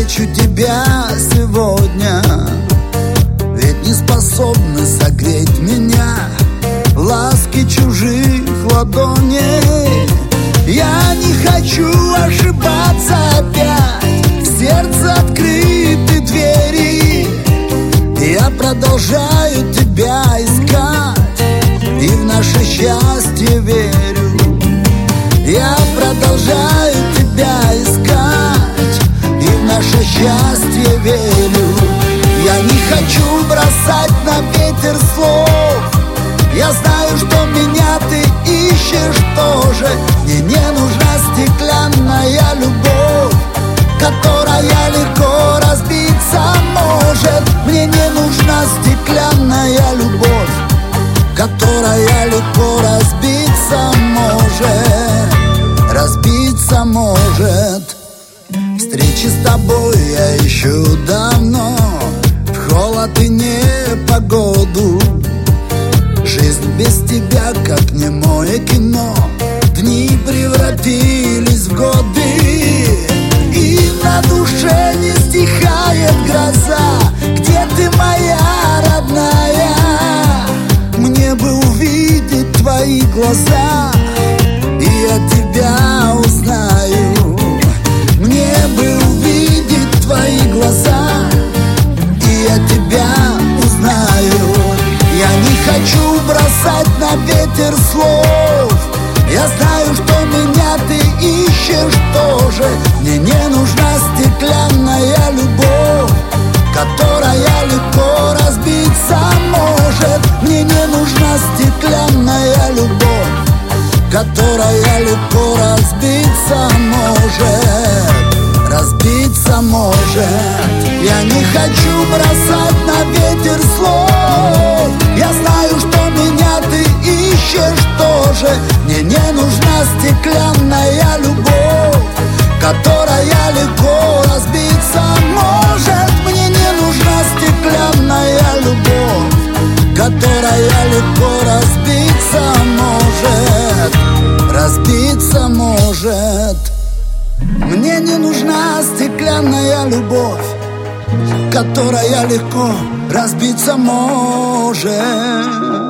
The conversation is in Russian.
встречу тебя сегодня, ведь не способны согреть меня ласки чужих ладоней. Я не хочу ошибаться опять, в сердце открыты двери. Я продолжаю тебя искать и в наше счастье верю. Я продолжаю тебя искать и в наше счастье верю. Я не хочу бросать на ветер слов. Я знаю, что меня ты ищешь тоже. Мне не нужна стеклянная любовь, которая легко разбиться может. Мне не нужна стеклянная любовь, которая легко разбиться может. Разбиться может. Встречи с тобой я ищу давно, в холод и непогоду. Жизнь без тебя, как немое кино, дни превратились в годы. И на душе не стихает гроза. Где ты, моя родная? Мне бы увидеть твои глаза, и я тебя узнаю. Мне бы увидеть твои глаза, и я тебя узнаю. Я не хочу бросать на ветер слов. Я знаю, что меня ты ищешь тоже. Мне не нужна стеклянная любовь, которая легко разбиться может. Мне не нужна стеклянная любовь, которая легко разбиться может. Разбиться может. Я не хочу бросать на ветер слов. Я знаю, что меня ты ищешь тоже. Мне не нужна стеклянная любовь, которая легко разбиться может. Мне не нужна стеклянная любовь, которая легко разбиться может. Разбиться может. Мне не нужна стеклянная любовь, которая легко разбиться может.